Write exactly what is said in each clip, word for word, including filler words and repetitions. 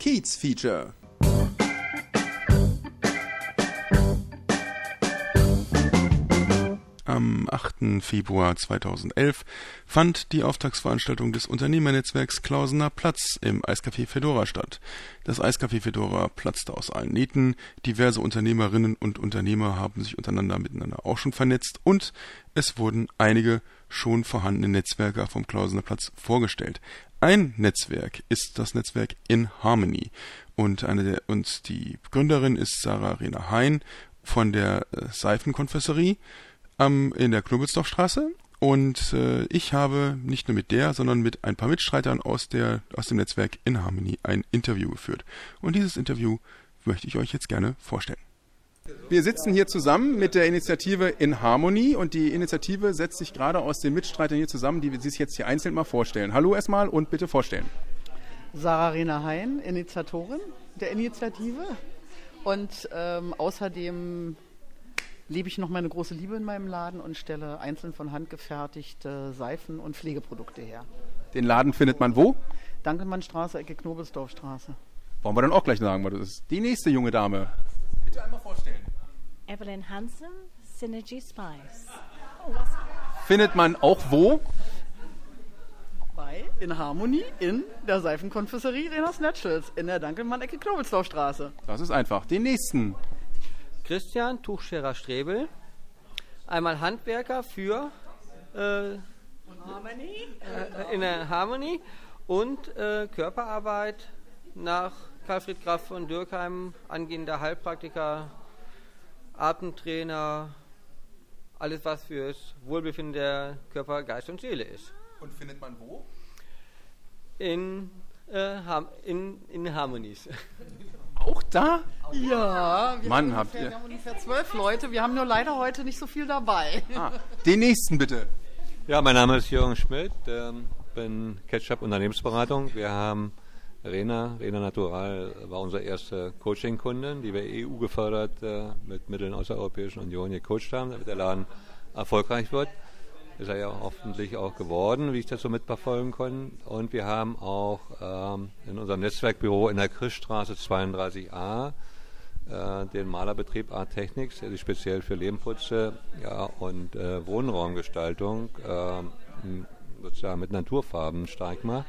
Kiez Feature. Am achten Februar zweitausendelf fand die Auftaktsveranstaltung des Unternehmernetzwerks Klausener Platz im Eiscafé Fedora statt. Das Eiscafé Fedora platzte aus allen Nähten, diverse Unternehmerinnen und Unternehmer haben sich untereinander miteinander auch schon vernetzt und es wurden einige schon vorhandene Netzwerke vom Klausener Platz vorgestellt. Ein Netzwerk ist das Netzwerk InHarmony und, eine der, und die Gründerin ist Sarah Rena Hein von der äh, Seifenkonfessorie in der Knobelsdorfstraße und äh, ich habe nicht nur mit der, sondern mit ein paar Mitstreitern aus der aus dem Netzwerk InHarmony ein Interview geführt. Und dieses Interview möchte ich euch jetzt gerne vorstellen. Wir sitzen hier zusammen mit der Initiative InHarmony und die Initiative setzt sich gerade aus den Mitstreitern hier zusammen, die wir sich jetzt hier einzeln mal vorstellen. Hallo erstmal und bitte vorstellen. Sarah Rena Hein, Initiatorin der Initiative und ähm, außerdem lebe ich noch meine große Liebe in meinem Laden und stelle einzeln von Hand gefertigte Seifen und Pflegeprodukte her. Den Laden findet man wo? Dankelmannstraße, Ecke Knobelsdorfstraße. Wollen wir dann auch gleich sagen, weil das ist die nächste junge Dame. Bitte einmal vorstellen. Evelyn Hansen, Synergy Spice. Oh, was? Findet man auch wo? Bei InHarmony in der Seifenkonfessorie Renas Naturals in der Dankelmann-Ecke Knobelsdorfstraße. Das ist einfach. Den nächsten. Christian Tuchscherer Strebel, einmal Handwerker für äh, Harmony. Äh, in der Harmony und äh, Körperarbeit nach Karl-Fried Graf von Dürkheim, angehender Heilpraktiker, Atemtrainer, alles was fürs Wohlbefinden der Körper, Geist und Seele ist. Und findet man wo? In, äh, in, in Harmonies. Auch da? Ja, wir, Mann, haben habt ungefähr, ihr. wir haben ungefähr zwölf Leute. Wir haben nur leider heute nicht so viel dabei. Ah, den nächsten bitte. Ja, mein Name ist Jürgen Schmidt, ähm, bin Ketchup Unternehmensberatung. Wir haben Rena, Rena Natural war unsere erste Coaching-Kundin, die wir E U gefördert äh, mit Mitteln aus der Europäischen Union gecoacht haben, damit der Laden erfolgreich wird. Ist er ja hoffentlich auch geworden, wie ich das so mitverfolgen konnte. Und wir haben auch ähm, in unserem Netzwerkbüro in der Christstraße zweiunddreißig a äh, den Malerbetrieb Art Technics, der sich speziell für Lehmputze ja, und äh, Wohnraumgestaltung äh, sozusagen mit Naturfarben stark macht.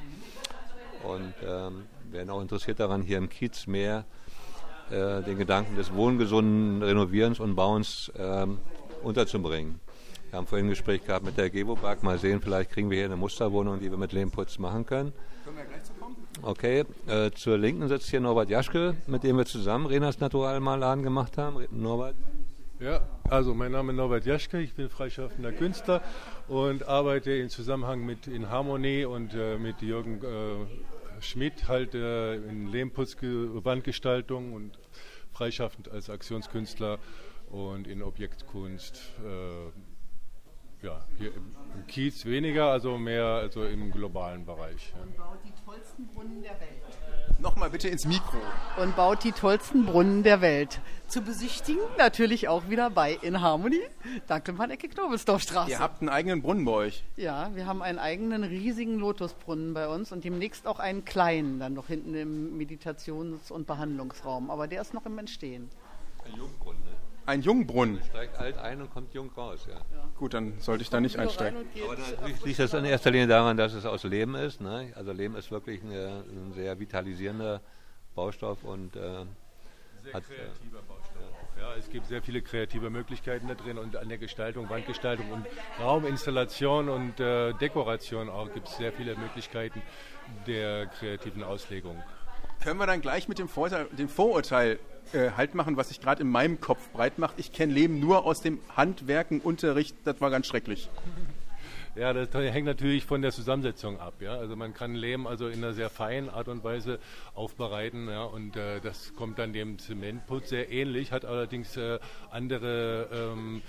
Und ähm, werden auch interessiert daran, hier im Kiez mehr äh, den Gedanken des wohngesunden Renovierens und Bauens äh, unterzubringen. Wir haben vorhin ein Gespräch gehabt mit der Gebobag. Mal sehen, vielleicht kriegen wir hier eine Musterwohnung, die wir mit Lehmputz machen können. Können wir gleich zu kommen? Okay, äh, zur Linken sitzt hier Norbert Jaschke, mit dem wir zusammen Renas Natural mal Laden gemacht haben. Norbert? Ja, also mein Name ist Norbert Jaschke, ich bin freischaffender Künstler und arbeite im Zusammenhang mit InHarmony und äh, mit Jürgen äh, Schmidt halt äh, in Lehmputz, Wandgestaltung und freischaffend als Aktionskünstler und in Objektkunst. Äh, Ja, hier im, im Kiez weniger, also mehr also im globalen Bereich. Ja. Und baut die tollsten Brunnen der Welt. Nochmal bitte ins Mikro. Und baut die tollsten Brunnen der Welt. Zu besichtigen natürlich auch wieder bei InHarmony, Dankelmann-Ecke Knobelsdorfstraße. Ihr habt einen eigenen Brunnen bei euch. Ja, wir haben einen eigenen riesigen Lotusbrunnen bei uns und demnächst auch einen kleinen, dann noch hinten im Meditations- und Behandlungsraum. Aber der ist noch im Entstehen. Ein Jungbrunnen, ne? Ein Jungbrunnen. Steigt alt ein und kommt jung raus, ja. Ja. Gut, dann sollte ich da nicht einsteigen. Aber natürlich liegt das in erster Linie daran, dass es aus Lehm ist. Ne? Also Lehm ist wirklich eine, ein sehr vitalisierender Baustoff und äh, Sehr hat, kreativer Baustoff. Ja, es gibt sehr viele kreative Möglichkeiten da drin und an der Gestaltung, Wandgestaltung und Rauminstallation und äh, Dekoration auch gibt es sehr viele Möglichkeiten der kreativen Auslegung. Können wir dann gleich mit dem Vorurteil, dem Vorurteil äh, Halt machen, was sich gerade in meinem Kopf breit macht. Ich kenne Leben nur aus dem Handwerken, Unterricht, das war ganz schrecklich. Ja, das hängt natürlich von der Zusammensetzung ab. Ja? Also man kann Lehm also in einer sehr feinen Art und Weise aufbereiten, ja? Und äh, das kommt dann dem Zementputz sehr ähnlich, hat allerdings äh, andere ähm,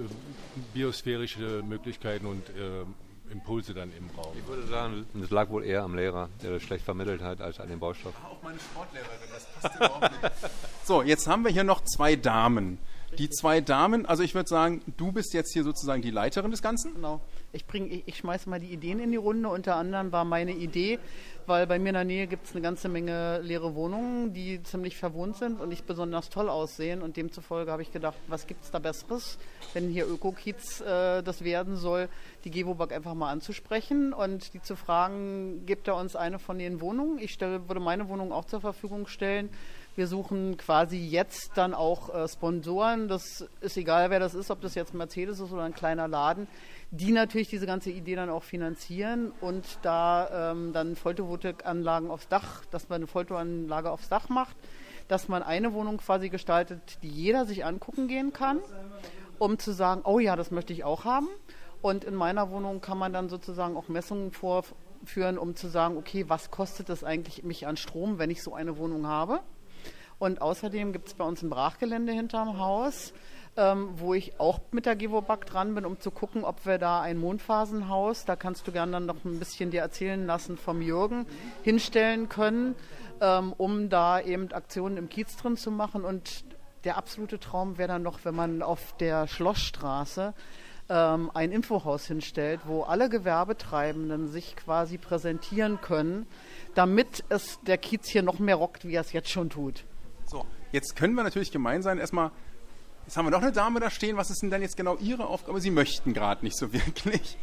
biosphärische Möglichkeiten und äh, Impulse dann im Raum. Ich würde sagen, das lag wohl eher am Lehrer, der das schlecht vermittelt hat, als an dem Baustoff. Auch meine Sportlehrerin, das passt überhaupt nicht. So, jetzt haben wir hier noch zwei Damen. Die zwei Damen, also ich würde sagen, du bist jetzt hier sozusagen die Leiterin des Ganzen? Genau. Ich, bring, ich, ich schmeiße mal die Ideen in die Runde. Unter anderem war meine Idee, weil bei mir in der Nähe gibt es eine ganze Menge leere Wohnungen, die ziemlich verwohnt sind und nicht besonders toll aussehen. Und demzufolge habe ich gedacht, was gibt es da Besseres, wenn hier Öko-Kiez äh, das werden soll, die Gewobag einfach mal anzusprechen und die zu fragen, gibt er uns eine von den Wohnungen? Ich stelle, würde meine Wohnung auch zur Verfügung stellen. Wir suchen quasi jetzt dann auch äh, Sponsoren. Das ist egal, wer das ist, ob das jetzt Mercedes ist oder ein kleiner Laden, die natürlich diese ganze Idee dann auch finanzieren und da ähm, dann Photovoltaikanlagen aufs Dach, dass man eine Fotoanlage aufs Dach macht, dass man eine Wohnung quasi gestaltet, die jeder sich angucken gehen kann, um zu sagen, oh ja, das möchte ich auch haben. Und in meiner Wohnung kann man dann sozusagen auch Messungen vorführen, um zu sagen, okay, was kostet das eigentlich mich an Strom, wenn ich so eine Wohnung habe? Und außerdem gibt es bei uns ein Brachgelände hinterm Haus, ähm, wo ich auch mit der Gewobag dran bin, um zu gucken, ob wir da ein Mondphasenhaus, da kannst du gerne dann noch ein bisschen dir erzählen lassen vom Jürgen, hinstellen können, ähm, um da eben Aktionen im Kiez drin zu machen. Und der absolute Traum wäre dann noch, wenn man auf der Schlossstraße ähm, ein Infohaus hinstellt, wo alle Gewerbetreibenden sich quasi präsentieren können, damit es der Kiez hier noch mehr rockt, wie er es jetzt schon tut. So, jetzt können wir natürlich gemein sein. Erstmal, jetzt haben wir noch eine Dame da stehen. Was ist denn dann jetzt genau Ihre Aufgabe? Sie möchten gerade nicht so wirklich.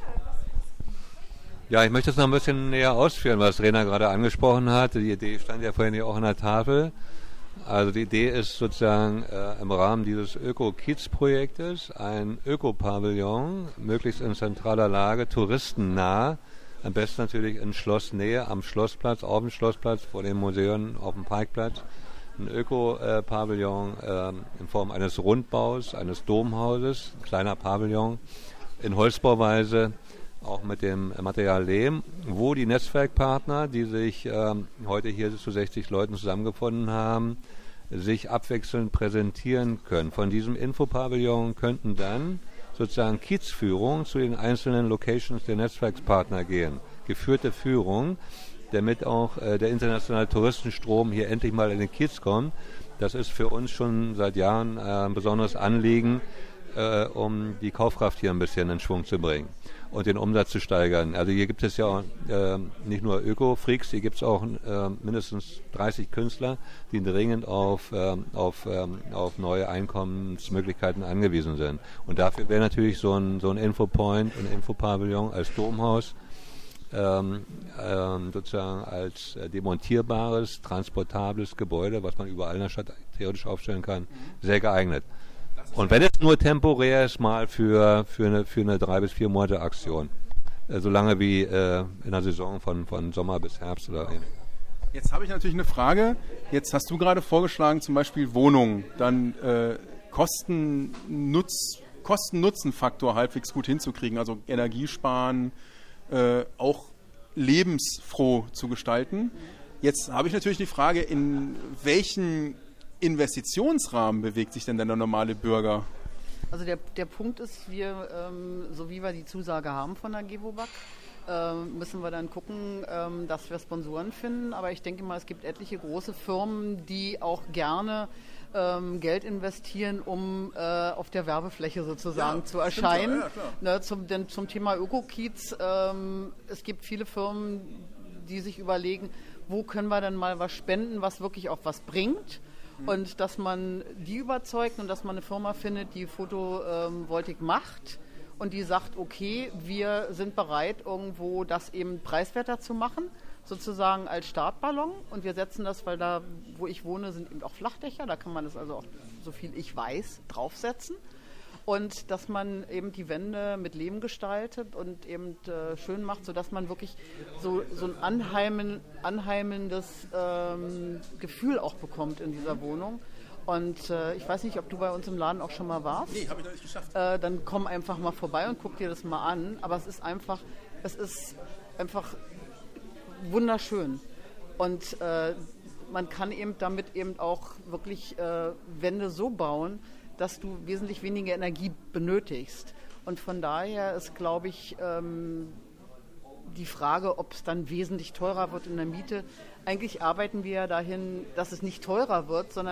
Ja, ich möchte es noch ein bisschen näher ausführen, was Rena gerade angesprochen hat. Die Idee stand ja vorhin hier auch an der Tafel. Also die Idee ist sozusagen äh, im Rahmen dieses Öko-Kiez-Projektes ein Öko-Pavillon, möglichst in zentraler Lage, touristennah, am besten natürlich in Schlossnähe, am Schlossplatz, auf dem Schlossplatz, vor dem Museum, auf dem Parkplatz. Ein Öko-Pavillon äh, in Form eines Rundbaus, eines Domhauses, ein kleiner Pavillon in Holzbauweise, auch mit dem Material Lehm, wo die Netzwerkpartner, die sich äh, heute hier zu sechzig Leuten zusammengefunden haben, sich abwechselnd präsentieren können. Von diesem Infopavillon könnten dann sozusagen Kiezführungen zu den einzelnen Locations der Netzwerkspartner gehen. Geführte Führung, damit auch äh, der internationale Touristenstrom hier endlich mal in den Kiez kommt. Das ist für uns schon seit Jahren äh, ein besonderes Anliegen, äh, um die Kaufkraft hier ein bisschen in Schwung zu bringen und den Umsatz zu steigern. Also hier gibt es ja auch, äh, nicht nur Öko-Freaks, hier gibt es auch äh, mindestens dreißig Künstler, die dringend auf, äh, auf, äh, auf neue Einkommensmöglichkeiten angewiesen sind. Und dafür wäre natürlich so ein, so ein Infopoint, ein Infopavillon als Domhaus, ähm, ähm, sozusagen als äh, demontierbares, transportables Gebäude, was man überall in der Stadt theoretisch aufstellen kann, sehr geeignet. Und wenn es nur temporär ist, mal für, für, eine, für eine drei bis vier Monate Aktion. Äh, so lange wie äh, in der Saison von, von Sommer bis Herbst oder ähnlich. Jetzt habe ich natürlich eine Frage. Jetzt hast du gerade vorgeschlagen, zum Beispiel Wohnungen, dann äh, Kosten-Nutz, Kosten-Nutzen-Faktor halbwegs gut hinzukriegen, also Energiesparen, äh, auch lebensfroh zu gestalten. Jetzt habe ich natürlich die Frage, in welchen Investitionsrahmen bewegt sich denn der normale Bürger? Also der, der Punkt ist, wir, ähm, so wie wir die Zusage haben von der Gewobag, ähm, müssen wir dann gucken, ähm, dass wir Sponsoren finden. Aber ich denke mal, es gibt etliche große Firmen, die auch gerne ähm, Geld investieren, um äh, auf der Werbefläche sozusagen ja, zu erscheinen. Ja, ne, zum, denn zum Thema Öko-Kiez, ähm, es gibt viele Firmen, die sich überlegen, wo können wir denn mal was spenden, was wirklich auch was bringt. Und dass man die überzeugt und dass man eine Firma findet, die Photovoltaik macht und die sagt, okay, wir sind bereit, irgendwo das eben preiswerter zu machen, sozusagen als Startballon. Und wir setzen das, weil da, wo ich wohne, sind eben auch Flachdächer, da kann man das also auch, so viel ich weiß, draufsetzen. Und dass man eben die Wände mit Lehm gestaltet und eben äh, schön macht, sodass man wirklich so, so ein anheimen, anheimendes ähm, Gefühl auch bekommt in dieser Wohnung. Und äh, ich weiß nicht, ob du bei uns im Laden auch schon mal warst. Nee, habe ich noch nicht geschafft. Äh, dann komm einfach mal vorbei und guck dir das mal an. Aber es ist einfach, es ist einfach wunderschön. Und äh, man kann eben damit eben auch wirklich äh, Wände so bauen, dass du wesentlich weniger Energie benötigst. Und von daher ist, glaube ich, ähm, die Frage, ob es dann wesentlich teurer wird in der Miete. Eigentlich arbeiten wir ja dahin, dass es nicht teurer wird, sondern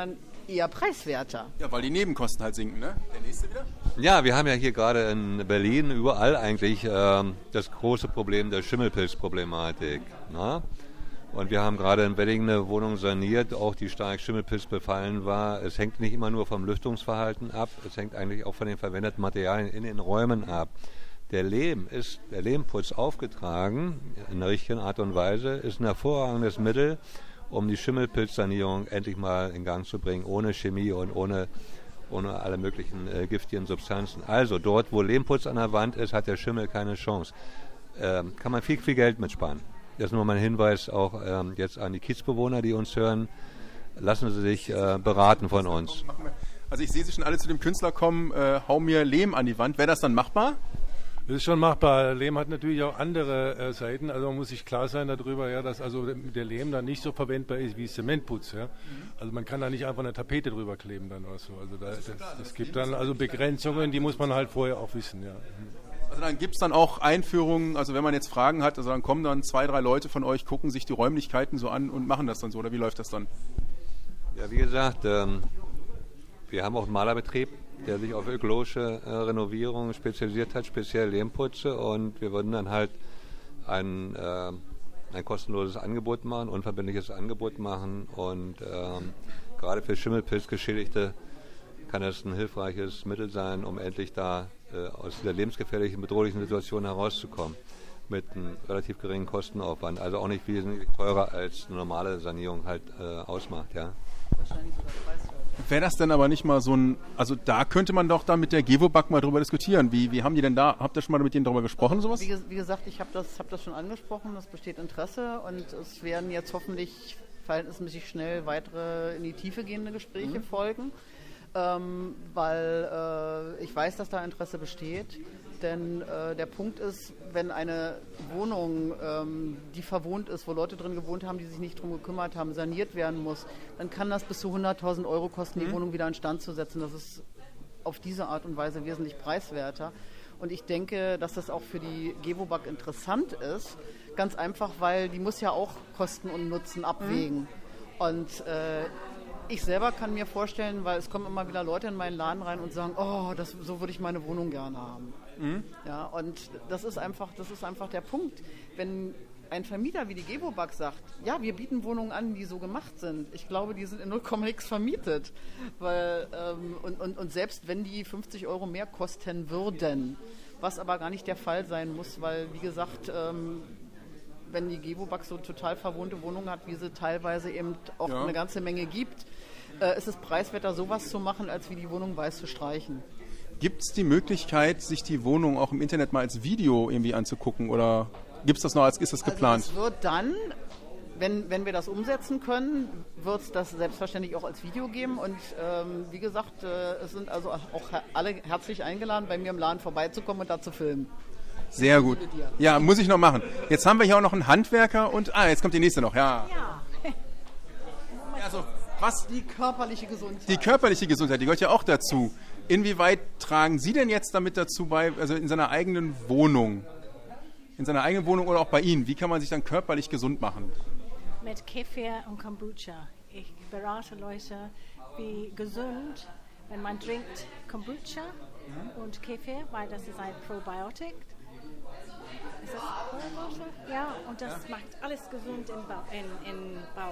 eher preiswerter. Ja, weil die Nebenkosten halt sinken, ne? Der nächste wieder? Ja, wir haben ja hier gerade in Berlin überall eigentlich ähm, das große Problem der Schimmelpilzproblematik. Ne? Und wir haben gerade in Wedding eine Wohnung saniert, auch die stark Schimmelpilz befallen war. Es hängt nicht immer nur vom Lüftungsverhalten ab, es hängt eigentlich auch von den verwendeten Materialien in den Räumen ab. Der Lehm ist, der Lehmputz aufgetragen, in der richtigen Art und Weise, ist ein hervorragendes Mittel, um die Schimmelpilzsanierung endlich mal in Gang zu bringen, ohne Chemie und ohne, ohne alle möglichen äh, giftigen Substanzen. Also dort, wo Lehmputz an der Wand ist, hat der Schimmel keine Chance. Ähm, kann man viel, viel Geld mitsparen. Das ist nur mein Hinweis auch ähm, jetzt an die Kiezbewohner, die uns hören. Lassen Sie sich äh, beraten von uns. Also ich sehe Sie schon alle zu dem Künstler kommen, äh, hau mir Lehm an die Wand. Wäre das dann machbar? Das ist schon machbar. Lehm hat natürlich auch andere äh, Seiten. Also man muss sich klar sein darüber, ja, dass also der Lehm dann nicht so verwendbar ist wie Zementputz. Ja. Also man kann da nicht einfach eine Tapete drüber kleben dann oder so. Also da, das, das gibt dann also Begrenzungen, die muss man halt vorher auch wissen. Ja. Also dann gibt es dann auch Einführungen, also wenn man jetzt Fragen hat, also dann kommen dann zwei, drei Leute von euch, gucken sich die Räumlichkeiten so an und machen das dann so, oder wie läuft das dann? Ja, wie gesagt, ähm, wir haben auch einen Malerbetrieb, der sich auf ökologische äh, Renovierung spezialisiert hat, speziell Lehmputze, und wir würden dann halt ein, äh, ein kostenloses Angebot machen, unverbindliches Angebot machen, und ähm, gerade für Schimmelpilzgeschädigte kann das ein hilfreiches Mittel sein, um endlich da äh, aus dieser lebensgefährlichen, bedrohlichen Situation herauszukommen, mit einem relativ geringen Kostenaufwand, also auch nicht wesentlich teurer als eine normale Sanierung halt äh, ausmacht, ja. Wahrscheinlich sogar preiswert. Wäre das denn aber nicht mal so ein, also da könnte man doch dann mit der Gewobag mal drüber diskutieren. Wie, wie haben die denn da, habt ihr schon mal mit denen darüber gesprochen, sowas? Wie, wie gesagt, ich habe das, hab das schon angesprochen, es besteht Interesse und es werden jetzt hoffentlich verhältnismäßig schnell weitere in die Tiefe gehende Gespräche mhm. folgen, ähm, weil äh, ich weiß, dass da Interesse besteht. Denn äh, der Punkt ist, wenn eine Wohnung, ähm, die verwohnt ist, wo Leute drin gewohnt haben, die sich nicht drum gekümmert haben, saniert werden muss, dann kann das bis zu hunderttausend Euro kosten, die mhm. Wohnung wieder instand zu setzen. Das ist auf diese Art und Weise wesentlich preiswerter. Und ich denke, dass das auch für die Gewobag interessant ist, ganz einfach, weil die muss ja auch Kosten und Nutzen abwägen. Mhm. Und äh, ich selber kann mir vorstellen, weil es kommen immer wieder Leute in meinen Laden rein und sagen, oh, das, so würde ich meine Wohnung gerne haben. Mhm. Ja, und das ist einfach, das ist einfach der Punkt. Wenn ein Vermieter wie die Gewobag sagt, ja, wir bieten Wohnungen an, die so gemacht sind. Ich glaube, die sind in null Komma nix vermietet. Weil, ähm, und, und, und selbst wenn die fünfzig Euro mehr kosten würden, was aber gar nicht der Fall sein muss, weil, wie gesagt, ähm, wenn die Gewobag so total verwohnte Wohnungen hat, wie sie teilweise eben auch ja. eine ganze Menge gibt, äh, ist es preiswerter, sowas zu machen, als wie die Wohnung weiß zu streichen. Gibt es die Möglichkeit, sich die Wohnung auch im Internet mal als Video irgendwie anzugucken, oder gibt es das noch, als ist das geplant? Also es wird dann, wenn, wenn wir das umsetzen können, wird es das selbstverständlich auch als Video geben, und ähm, wie gesagt, äh, es sind also auch alle herzlich eingeladen, bei mir im Laden vorbeizukommen und da zu filmen. Sehr gut. Ja, muss ich noch machen. Jetzt haben wir hier auch noch einen Handwerker und, ah, jetzt kommt die nächste noch, ja. Ja. Also, was? Die körperliche Gesundheit. Die körperliche Gesundheit, die gehört ja auch dazu. Inwieweit tragen Sie denn jetzt damit dazu bei, also in seiner eigenen Wohnung, in seiner eigenen Wohnung oder auch bei Ihnen, wie kann man sich dann körperlich gesund machen? Mit Kefir und Kombucha. Ich berate Leute, wie gesund, wenn man trinkt Kombucha mhm. und Kefir, weil das ist ein Probiotik. Ist das Probiotik? Ja, und das ja. macht alles gesund im Bauch. In, in Bauch.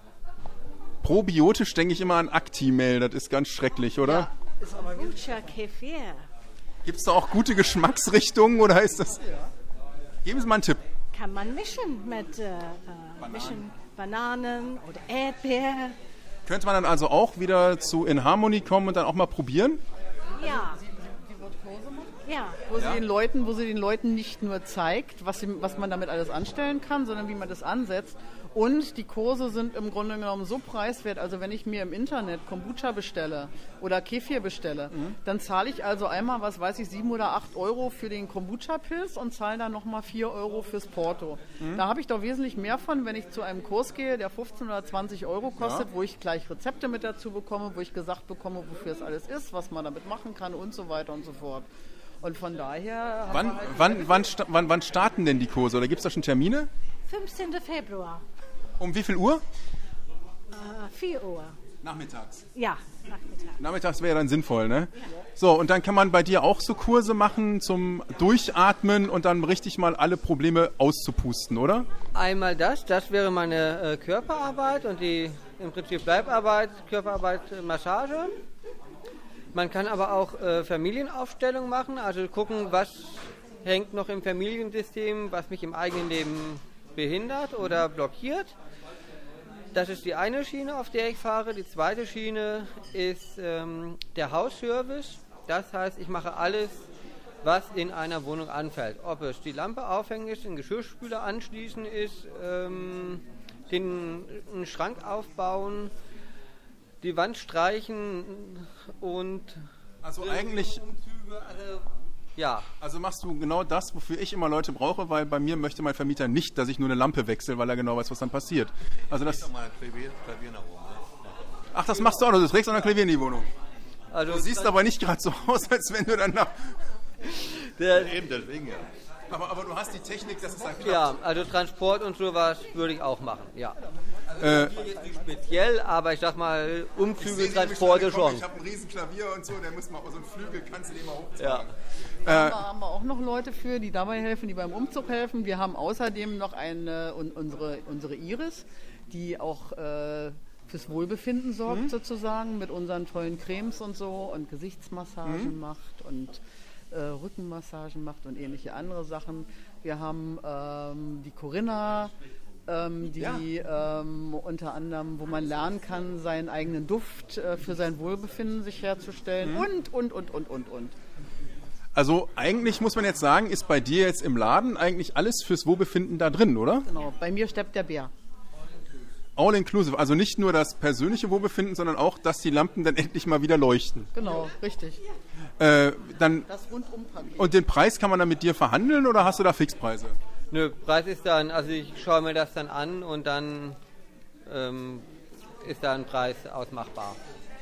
Probiotisch denke ich immer an Actimel, das ist ganz schrecklich, oder? Ja. Kombucha, Kefir. Gibt es da auch gute Geschmacksrichtungen, oder ist das... Ja. Geben Sie mal einen Tipp. Kann man mischen mit äh, Bananen. Mischen Bananen oder Erdbeer. Könnte man dann also auch wieder zu In Harmony kommen und dann auch mal probieren? Ja. Sie, sie, sie wird Kurse machen? Ja. Wo, ja. sie den Leuten, wo sie den Leuten nicht nur zeigt, was, sie, was man damit alles anstellen kann, sondern wie man das ansetzt. Und die Kurse sind im Grunde genommen so preiswert, also wenn ich mir im Internet Kombucha bestelle oder Kefir bestelle, mhm. dann zahle ich also einmal, was weiß ich, sieben oder acht Euro für den Kombucha-Pilz und zahle dann nochmal vier Euro fürs Porto. Mhm. Da habe ich doch wesentlich mehr von, wenn ich zu einem Kurs gehe, der fünfzehn oder zwanzig Euro kostet, ja. wo ich gleich Rezepte mit dazu bekomme, wo ich gesagt bekomme, wofür es alles ist, was man damit machen kann und so weiter und so fort. Und von daher... Wann, halt wann, wann, wann, wann starten denn die Kurse? Oder gibt es da schon Termine? fünfzehnten Februar. Um wie viel Uhr? Uh, vier Uhr. Nachmittags. Ja, Nachmittag. Nachmittags wäre dann sinnvoll, ne? So, und dann kann man bei dir auch so Kurse machen zum Durchatmen und dann richtig mal alle Probleme auszupusten, oder? Einmal das, das wäre meine äh, Körperarbeit und die im Prinzip Bleibarbeit, Körperarbeit, äh, Massage. Man kann aber auch äh, Familienaufstellung machen, also gucken, was hängt noch im Familiensystem, was mich im eigenen Leben behindert oder blockiert. Das ist die eine Schiene, auf der ich fahre. Die zweite Schiene ist ähm, der Hausservice. Das heißt, ich mache alles, was in einer Wohnung anfällt. Ob es die Lampe aufhängen ist, den Geschirrspüler anschließen ist, ähm, den einen Schrank aufbauen, die Wand streichen und... Also eigentlich... Also, ja. Also machst du genau das, wofür ich immer Leute brauche, weil bei mir möchte mein Vermieter nicht, dass ich nur eine Lampe wechsle, weil er genau weiß, was dann passiert. Also das... Ach, das machst du auch noch, du trägst auch noch Klavier in die Wohnung. Also du siehst aber nicht gerade so aus, als wenn du dann nach... Der, Eben deswegen, ja. Aber, aber du hast die Technik, dass es dann klappt. ja, also Transport und sowas würde ich auch machen, ja. Äh, Jetzt nicht speziell, aber ich sag mal, Umzüge, ich Transporte schon. Ich habe ein riesen Klavier und so, der muss mal so einen Flügel, kannst du den mal hochziehen. Ja. Da haben wir auch noch Leute für, die dabei helfen, die beim Umzug helfen. Wir haben außerdem noch eine, un, unsere, unsere Iris, die auch äh, fürs Wohlbefinden sorgt, mhm. sozusagen, mit unseren tollen Cremes und so und Gesichtsmassagen mhm. macht und äh, Rückenmassagen macht und ähnliche andere Sachen. Wir haben ähm, die Corinna, ähm, die ja. ähm, unter anderem, wo man lernen kann, seinen eigenen Duft äh, für sein Wohlbefinden sich herzustellen mhm. und, und, und, und, und, und. Also eigentlich muss man jetzt sagen, ist bei dir jetzt im Laden eigentlich alles fürs Wohlbefinden da drin, oder? Genau, bei mir steppt der Bär. All inclusive, also nicht nur das persönliche Wohlbefinden, sondern auch, dass die Lampen dann endlich mal wieder leuchten. Genau, richtig. Äh, dann, das Rundumpaket. Und den Preis kann man dann mit dir verhandeln oder hast du da Fixpreise? Nö, Preis ist dann, also ich schaue mir das dann an und dann ähm, ist da ein Preis ausmachbar.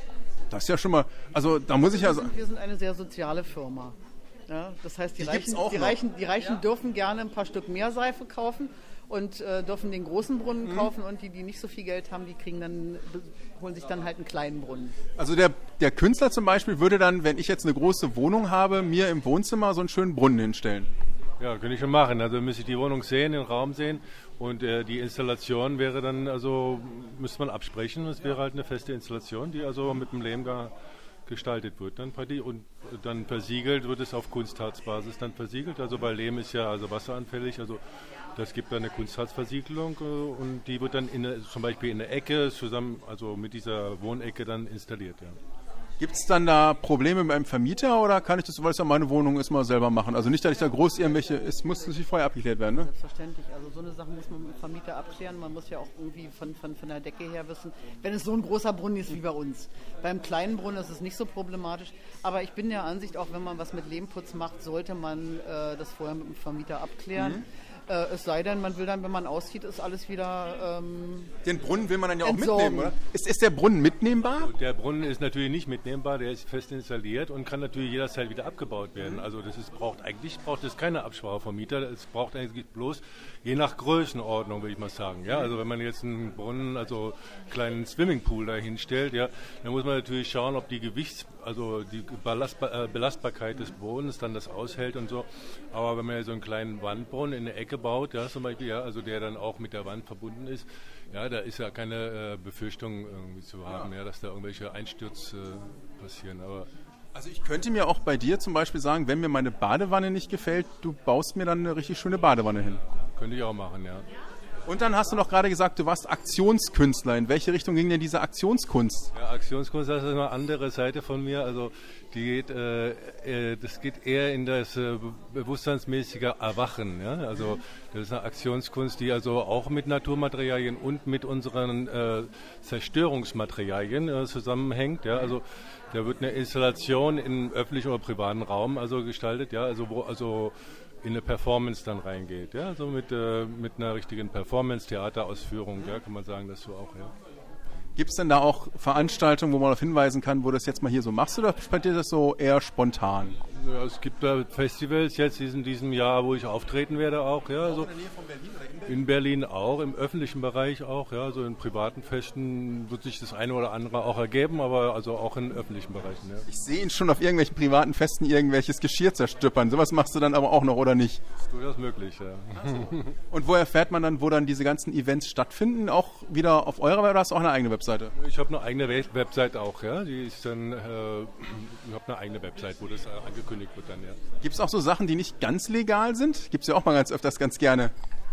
Das ist ja schon mal, also da muss ich ja sagen. Wir sind eine sehr soziale Firma. Ja, das heißt, die, die, Reichen, die, Reichen, die Reichen ja. dürfen gerne ein paar Stück mehr Seife kaufen und äh, dürfen den großen Brunnen mhm. kaufen und die, die nicht so viel Geld haben, die kriegen dann, holen sich dann halt einen kleinen Brunnen. Also der, der Künstler zum Beispiel würde dann, wenn ich jetzt eine große Wohnung habe, mir im Wohnzimmer so einen schönen Brunnen hinstellen. Ja, könnte ich schon machen. Also müsste ich die Wohnung sehen, den Raum sehen und äh, die Installation wäre dann, also müsste man absprechen. Es wäre halt eine feste Installation, die also mit dem Lehmgar gestaltet wird dann und dann versiegelt wird es auf Kunstharzbasis dann versiegelt. Also bei Lehm ist ja also wasseranfällig, also das gibt dann eine Kunstharzversiegelung und die wird dann in eine, zum Beispiel in der Ecke zusammen, also mit dieser Wohnecke dann installiert. Ja. Gibt es dann da Probleme mit einem Vermieter oder kann ich das, weil es ja meine Wohnung ist, mal selber machen? Also nicht, dass ich da groß irgendwelche, es muss natürlich vorher abgeklärt werden, ne? Selbstverständlich, also so eine Sache muss man mit dem Vermieter abklären. Man muss ja auch irgendwie von, von, von der Decke her wissen, wenn es so ein großer Brunnen ist wie bei uns. Beim kleinen Brunnen ist es nicht so problematisch, aber ich bin der Ansicht, auch wenn man was mit Lehmputz macht, sollte man äh, das vorher mit dem Vermieter abklären. Mhm. Äh, es sei denn, man will dann, wenn man auszieht, ist alles wieder ähm, Den Brunnen will man dann ja auch entsorgen. mitnehmen, oder? Ist, ist der Brunnen mitnehmbar? Der Brunnen ist natürlich nicht mitnehmbar, der ist fest installiert und kann natürlich jederzeit wieder abgebaut werden. Also das ist, braucht eigentlich braucht es keine Absprache vom Mieter, es braucht eigentlich bloß je nach Größenordnung, würde ich mal sagen. Ja, also wenn man jetzt einen Brunnen, also einen kleinen Swimmingpool da hinstellt, ja, dann muss man natürlich schauen, ob die Gewichts, also die Belastbar, äh, Belastbarkeit des Bodens dann das aushält und so. Aber wenn man ja so einen kleinen Wandbrunnen in der Ecke baut, ja, zum Beispiel, ja, also der dann auch mit der Wand verbunden ist, ja, da ist ja keine äh, Befürchtung irgendwie zu haben, ja, dass da irgendwelche Einstürze äh, passieren. Aber also ich könnte mir auch bei dir zum Beispiel sagen, wenn mir meine Badewanne nicht gefällt, du baust mir dann eine richtig schöne Badewanne hin. Könnte ich auch machen, ja. Und dann hast du noch gerade gesagt, du warst Aktionskünstler. In welche Richtung ging denn diese Aktionskunst? Ja, Aktionskunst, das ist eine andere Seite von mir. Also die geht, äh, das geht eher in das äh, bewusstseinsmäßige Erwachen. Ja? Also das ist eine Aktionskunst, die also auch mit Naturmaterialien und mit unseren äh, Zerstörungsmaterialien äh, zusammenhängt. Ja? Also da wird eine Installation im öffentlichen oder privaten Raum also gestaltet, ja, also wo also in eine Performance dann reingeht, ja, also mit, äh, mit einer richtigen Performance, Theaterausführung, ja, kann man sagen, das so auch, ja. Gibt es denn da auch Veranstaltungen, wo man darauf hinweisen kann, wo du das jetzt mal hier so machst, oder bei dir das so eher spontan? Ja, es gibt da Festivals jetzt in diesem Jahr, wo ich auftreten werde auch. Ja, auch so. In der Nähe von Berlin oder in Berlin? In Berlin auch, im öffentlichen Bereich auch. Ja, so in privaten Festen wird sich das eine oder andere auch ergeben, aber also auch in öffentlichen Bereichen. Ja. Ich sehe ihn schon auf irgendwelchen privaten Festen irgendwelches Geschirr zerstüppern. Sowas machst du dann aber auch noch, oder nicht? Das ist durchaus möglich, ja. Also. Und wo erfährt man dann, wo dann diese ganzen Events stattfinden? Auch wieder auf eurer, oder hast du auch eine eigene Webseite? Ich habe eine eigene Webseite auch, ja. Die ist dann, äh, ich habe eine eigene Webseite, wo das äh, angekündigt wird dann, ja. Gibt es auch so Sachen, die nicht ganz legal sind? Gibt es ja auch mal ganz öfters ganz gerne.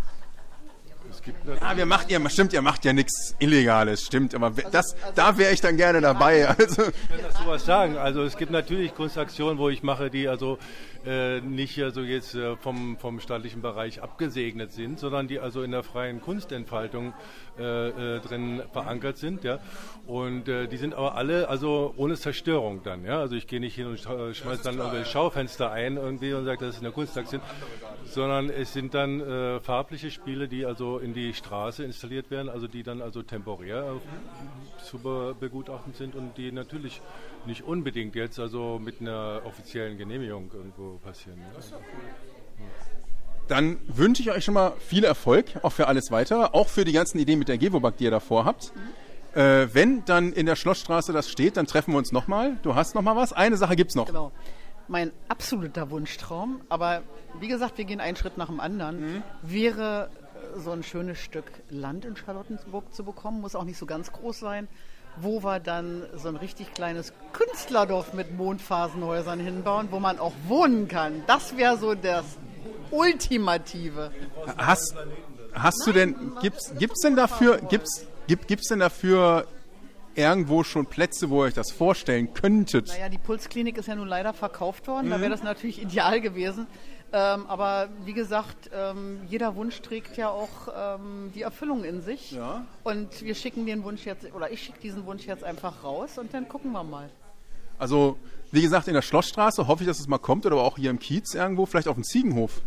Es gibt ja, wir macht ihr, stimmt, ihr macht ja nichts Illegales, stimmt, aber das, also, da wäre ich dann gerne dabei. Also. Ich kann das sowas sagen. Also es gibt natürlich Kunstaktionen, wo ich mache, die also äh, nicht also jetzt äh, vom, vom staatlichen Bereich abgesegnet sind, sondern die also in der freien Kunstentfaltung äh, äh, drin verankert sind, ja. Und äh, die sind aber alle also ohne Zerstörung dann, ja. Also ich gehe nicht hin und äh, schmeiße dann klar, irgendwelche Schaufenster ein irgendwie und sage, das ist eine Kunstaktion, sondern es sind dann äh, farbliche Spiele, die also in die Straße installiert werden, also die dann also temporär äh, zu be- begutachten sind und die natürlich nicht unbedingt jetzt also mit einer offiziellen Genehmigung irgendwo passieren. Ja. Das ist ja cool. Dann wünsche ich euch schon mal viel Erfolg, auch für alles weitere, auch für die ganzen Ideen mit der Gewobag, die ihr davor habt. Mhm. Äh, wenn dann in der Schlossstraße das steht, dann treffen wir uns nochmal. Du hast noch mal was. Eine Sache gibt's noch. Genau. Mein absoluter Wunschtraum, aber wie gesagt, wir gehen einen Schritt nach dem anderen, mhm. wäre so ein schönes Stück Land in Charlottenburg zu bekommen, muss auch nicht so ganz groß sein, wo wir dann so ein richtig kleines Künstlerdorf mit Mondphasenhäusern hinbauen, wo man auch wohnen kann. Das wäre so das Ultimative. Hast, hast du denn, gibt's, gibt's denn dafür, gibt's, gibt, gibt's denn dafür irgendwo schon Plätze, wo ihr euch das vorstellen könntet? Naja, die Pulsklinik ist ja nun leider verkauft worden, mhm. da wäre das natürlich ideal gewesen. Ähm, aber wie gesagt, ähm, jeder Wunsch trägt ja auch ähm, die Erfüllung in sich. Ja. Und wir schicken den Wunsch jetzt, oder ich schicke diesen Wunsch jetzt einfach raus und dann gucken wir mal. Also, wie gesagt, in der Schlossstraße hoffe ich, dass es mal kommt, oder auch hier im Kiez irgendwo, vielleicht auf dem Ziegenhof.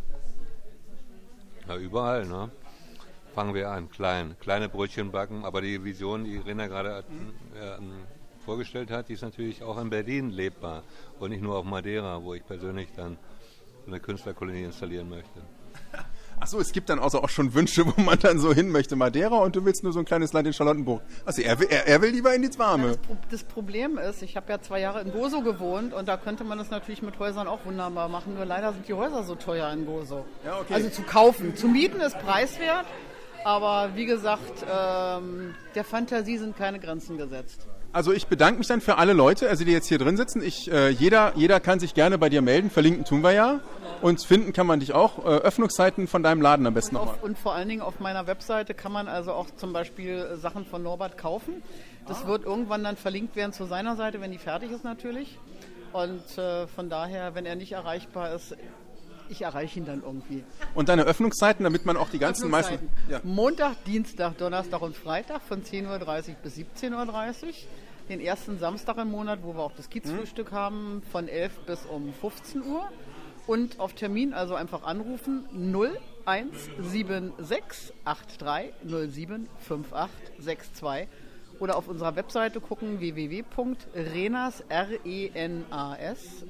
Ja, überall, ne? Fangen wir an, klein, kleine Brötchen backen, aber die Vision, die Rena gerade äh, vorgestellt hat, die ist natürlich auch in Berlin lebbar und nicht nur auf Madeira, wo ich persönlich dann eine Künstlerkolonie installieren möchte. Achso, es gibt dann also auch schon Wünsche, wo man dann so hin möchte, Madeira, und du willst nur so ein kleines Land in Charlottenburg. Also er will, er, er will lieber in die Warme. Ja, das, Pro- das Problem ist, ich habe ja zwei Jahre in Gozo gewohnt und da könnte man das natürlich mit Häusern auch wunderbar machen, nur leider sind die Häuser so teuer in Gozo. Ja, okay. Also zu kaufen. Zu mieten ist preiswert, aber wie gesagt, ähm, der Fantasie sind keine Grenzen gesetzt. Also ich bedanke mich dann für alle Leute, also die jetzt hier drin sitzen. Ich, äh, jeder, jeder kann sich gerne bei dir melden, verlinken tun wir ja. Und finden kann man dich auch. Äh, Öffnungszeiten von deinem Laden am besten nochmal. Und vor allen Dingen auf meiner Webseite kann man also auch zum Beispiel Sachen von Norbert kaufen. Das ah. wird irgendwann dann verlinkt werden zu seiner Seite, wenn die fertig ist natürlich. Und äh, von daher, wenn er nicht erreichbar ist, ich erreiche ihn dann irgendwie. Und deine Öffnungszeiten, damit man auch die ganzen meisten... Ja. Montag, Dienstag, Donnerstag und Freitag von zehn Uhr dreißig bis siebzehn Uhr dreißig. Den ersten Samstag im Monat, wo wir auch das Kiezfrühstück hm. haben, von elf bis um fünfzehn Uhr. Und auf Termin also einfach anrufen null eins sieben sechs acht drei null sieben fünf acht sechs zwei oder auf unserer Webseite gucken w w w punkt renas r e n a s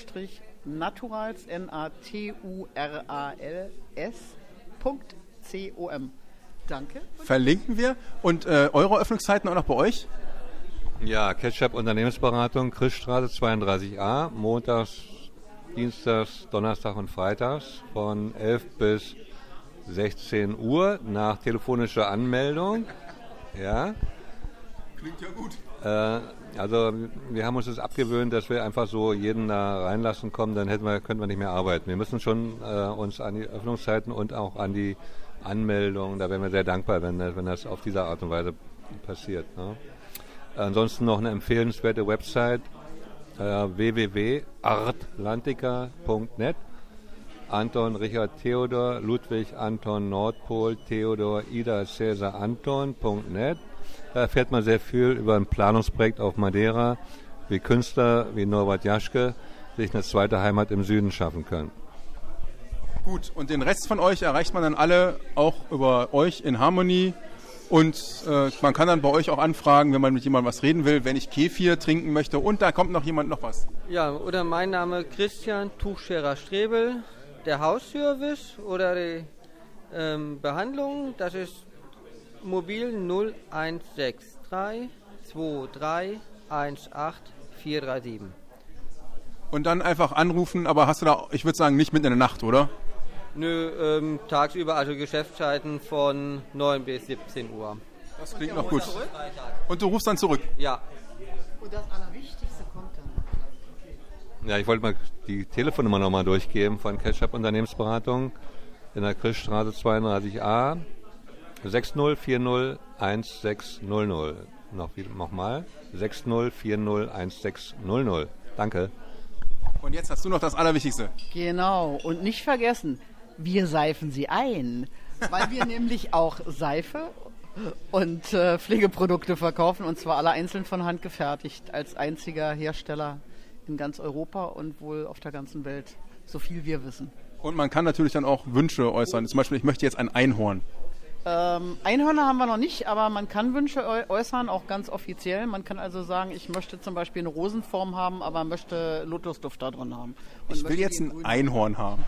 naturals n a t u r a l s Punkt com. Danke. Verlinken wir. Und äh, eure Öffnungszeiten auch noch bei euch? Ja, Ketchup Unternehmensberatung, Christstraße zweiunddreißig a, montags, dienstags, donnerstag und freitags von elf bis sechzehn Uhr nach telefonischer Anmeldung. Ja. Klingt ja gut. Äh, also wir haben uns das abgewöhnt, dass wir einfach so jeden da reinlassen kommen, dann hätten wir, könnten wir nicht mehr arbeiten. Wir müssen schon äh, uns an die Öffnungszeiten und auch an die Anmeldung, da wären wir sehr dankbar, wenn, wenn das auf diese Art und Weise passiert. Ne? Ansonsten noch eine empfehlenswerte Website, äh, w w w punkt artlantica punkt net. Anton, Richard, Theodor, Ludwig, Anton, Nordpol, Theodor, Ida, Cäsar, Anton punkt net. Da erfährt man sehr viel über ein Planungsprojekt auf Madeira, wie Künstler wie Norbert Jaschke sich eine zweite Heimat im Süden schaffen können. Gut, und den Rest von euch erreicht man dann alle auch über euch in Harmony Und äh, man kann dann bei euch auch anfragen, wenn man mit jemandem was reden will, wenn ich Kefir trinken möchte. Und da kommt noch jemand noch was. Ja, oder mein Name Christian Tuchscherer Strebel, der Hausservice oder die ähm, Behandlung, das ist mobil null eins sechs drei zwei drei eins acht vier drei sieben. Und dann einfach anrufen, aber hast du da, ich würde sagen, nicht mitten in der Nacht, oder? Nö, ähm, tagsüber, also Geschäftszeiten von neun bis siebzehn Uhr. Das klingt noch gut. Und du rufst dann zurück? Ja. Und das Allerwichtigste kommt dann. Ja, ich wollte mal die Telefonnummer nochmal durchgeben von Ketchup Unternehmensberatung in der Christstraße zweiunddreißig a sechs null vier null eins sechs null null. Noch, noch mal sechs null vier null eins sechs null null. Danke. Und jetzt hast du noch das Allerwichtigste. Genau. Und nicht vergessen, wir seifen sie ein, weil wir nämlich auch Seife und äh, Pflegeprodukte verkaufen, und zwar alle einzeln von Hand gefertigt, als einziger Hersteller in ganz Europa und wohl auf der ganzen Welt, so viel wir wissen. Und man kann natürlich dann auch Wünsche äußern. Zum Beispiel, ich möchte jetzt ein Einhorn. Ähm, Einhörner haben wir noch nicht, aber man kann Wünsche äußern, auch ganz offiziell. Man kann also sagen, ich möchte zum Beispiel eine Rosenform haben, aber möchte Lotusduft da drin haben. Und ich will jetzt ein Einhorn haben.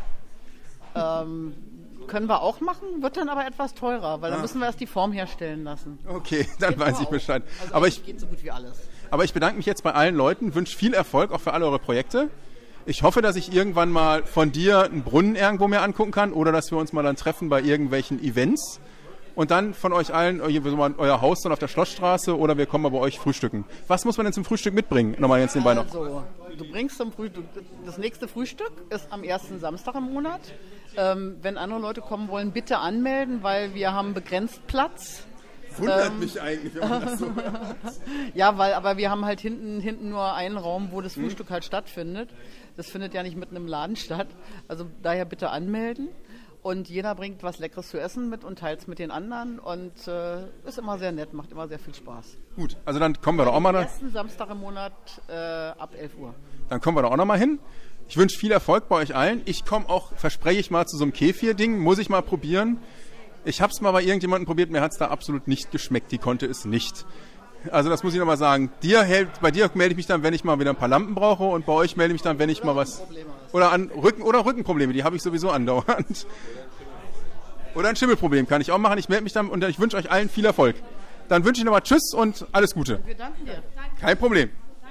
Ähm, können wir auch machen, wird dann aber etwas teurer, weil dann müssen wir erst die Form herstellen lassen. Okay, dann Geht weiß ich auch. Bescheid. Also aber ich, geht so gut wie alles. aber ich bedanke mich jetzt bei allen Leuten, wünsche viel Erfolg auch für alle eure Projekte. Ich hoffe, dass ich irgendwann mal von dir einen Brunnen irgendwo mehr angucken kann oder dass wir uns mal dann treffen bei irgendwelchen Events. Und dann von euch allen euer, euer Haus dann auf der Schlossstraße oder wir kommen mal bei euch frühstücken. Was muss man denn zum Frühstück mitbringen? Nochmal jetzt nebenbei noch. Also, du bringst zum Frühstück, das nächste Frühstück ist am ersten Samstag im Monat. Ähm, wenn andere Leute kommen wollen, bitte anmelden, weil wir haben begrenzt Platz. Wundert ähm, mich eigentlich, wenn man das so hört. Ja, weil, aber wir haben halt hinten, hinten nur einen Raum, wo das Frühstück Hm. halt stattfindet. Das findet ja nicht mitten im Laden statt. Also daher bitte anmelden. Und jeder bringt was Leckeres zu essen mit und teilt es mit den anderen. Und äh, ist immer sehr nett, macht immer sehr viel Spaß. Gut, also dann kommen wir da auch mal. Am ersten Samstag im Monat äh, ab elf Uhr. Dann kommen wir da auch noch mal hin. Ich wünsche viel Erfolg bei euch allen. Ich komme auch, verspreche ich mal, zu so einem Kefir-Ding. Muss ich mal probieren. Ich habe es mal bei irgendjemandem probiert, mir hat es da absolut nicht geschmeckt. Die konnte es nicht. Also das muss ich nochmal sagen. Dir hält, bei dir melde ich mich dann, wenn ich mal wieder ein paar Lampen brauche. Und bei euch melde ich mich dann, wenn ich mal was... Oder an Rücken oder Rückenprobleme, die habe ich sowieso andauernd. Oder ein Schimmelproblem kann ich auch machen. Ich melde mich dann und ich wünsche euch allen viel Erfolg. Dann wünsche ich nochmal Tschüss und alles Gute. Wir danken dir. Kein Problem.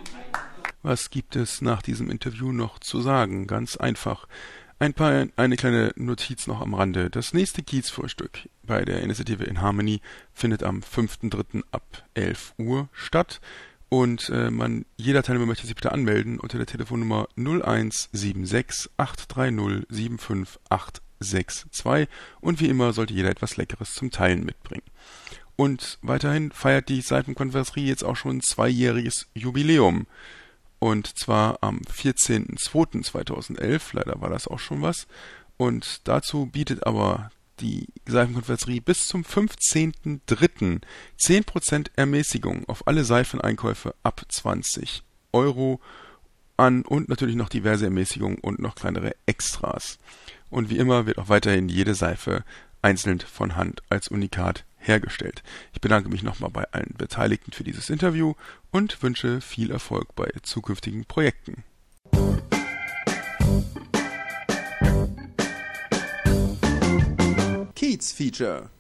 Was gibt es nach diesem Interview noch zu sagen? Ganz einfach. Ein paar, eine kleine Notiz noch am Rande. Das nächste Kiezfrühstück bei der Initiative in Harmony findet am fünften dritten ab elf Uhr statt. Und äh, man, jeder Teilnehmer möchte sich bitte anmelden unter der Telefonnummer null eins sieben sechs acht drei null sieben fünf acht sechs zwei. Und wie immer sollte jeder etwas Leckeres zum Teilen mitbringen. Und weiterhin feiert die Seifenkonferenz jetzt auch schon ein zweijähriges Jubiläum. Und zwar am vierzehnten zweiten zweitausendelf, leider war das auch schon was. Und dazu bietet aber die Seifenkonferenz bis zum fünfzehnten dritten zehn Prozent Ermäßigung auf alle Seifeneinkäufe ab zwanzig Euro an und natürlich noch diverse Ermäßigungen und noch kleinere Extras. Und wie immer wird auch weiterhin jede Seife einzeln von Hand als Unikat hergestellt. Ich bedanke mich nochmal bei allen Beteiligten für dieses Interview und wünsche viel Erfolg bei zukünftigen Projekten. Kiez Feature.